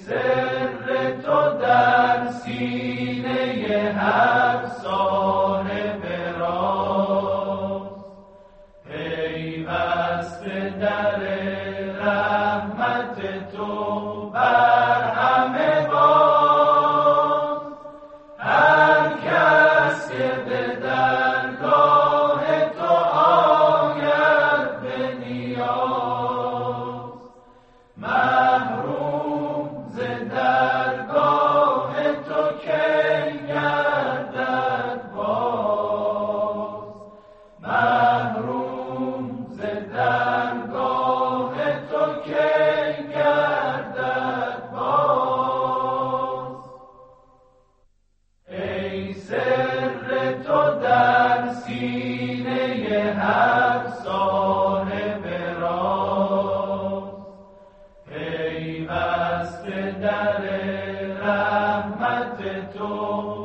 سر تو در سینه هر صاحب راز، پیوسته در رحمت تو بر همه باز. هر کس که به درگاه تو آید به نیاز، محروم ز درگاه تو کی گردد باز. محروم ز درگاه تو کی گردد باز. ای سر تو در سینه هر صاحب راز، پیوسته در رحمت تو